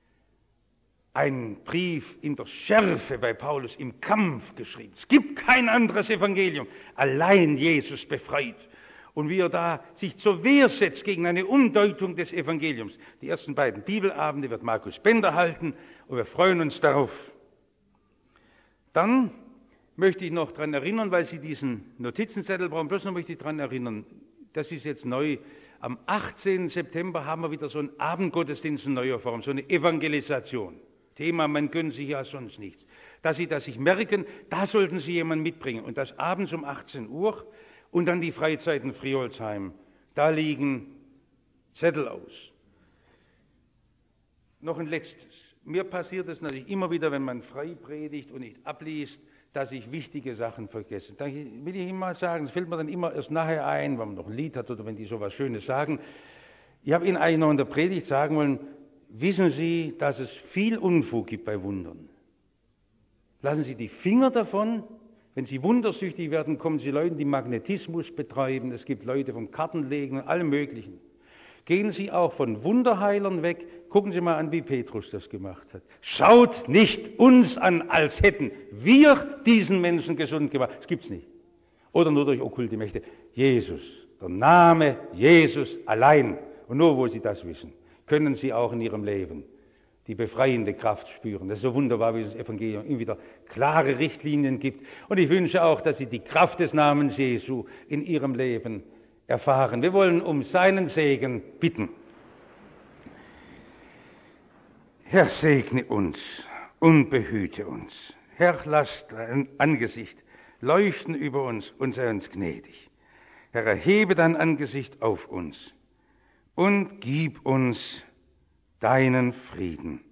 Ein Brief in der Schärfe bei Paulus, im Kampf geschrieben. Es gibt kein anderes Evangelium. Allein Jesus befreit. Und wie er da sich zur Wehr setzt gegen eine Umdeutung des Evangeliums. Die ersten beiden Bibelabende wird Markus Bender halten und wir freuen uns darauf. Dann möchte ich noch daran erinnern, weil Sie diesen Notizenzettel brauchen, bloß noch möchte ich daran erinnern, das ist jetzt neu, am achtzehnten September haben wir wieder so einen Abendgottesdienst in neuer Form, so eine Evangelisation. Thema, man gönnt sich ja sonst nichts. Dass Sie das sich merken, da sollten Sie jemanden mitbringen. Und das abends um achtzehn Uhr und dann die Freizeit in Friolsheim. Da liegen Zettel aus. Noch ein letztes. Mir passiert es natürlich immer wieder, wenn man frei predigt und nicht abliest, dass ich wichtige Sachen vergesse. Da will ich Ihnen mal sagen, das fällt mir dann immer erst nachher ein, wenn man noch ein Lied hat oder wenn die so was Schönes sagen. Ich habe Ihnen eigentlich noch in der Predigt sagen wollen, wissen Sie, dass es viel Unfug gibt bei Wundern. Lassen Sie die Finger davon. Wenn Sie wundersüchtig werden, kommen Sie Leuten, die Magnetismus betreiben. Es gibt Leute vom Kartenlegen und allem Möglichen. Gehen Sie auch von Wunderheilern weg. Gucken Sie mal an, wie Petrus das gemacht hat. Schaut nicht uns an, als hätten wir diesen Menschen gesund gemacht. Das gibt's nicht. Oder nur durch okkulte Mächte. Jesus, der Name Jesus allein. Und nur wo Sie das wissen, können Sie auch in Ihrem Leben die befreiende Kraft spüren. Das ist so wunderbar, wie das Evangelium immer wieder klare Richtlinien gibt. Und ich wünsche auch, dass Sie die Kraft des Namens Jesu in Ihrem Leben erfahren. Wir wollen um seinen Segen bitten. Herr, segne uns und behüte uns. Herr, lass dein Angesicht leuchten über uns und sei uns gnädig. Herr, erhebe dein Angesicht auf uns und gib uns deinen Frieden.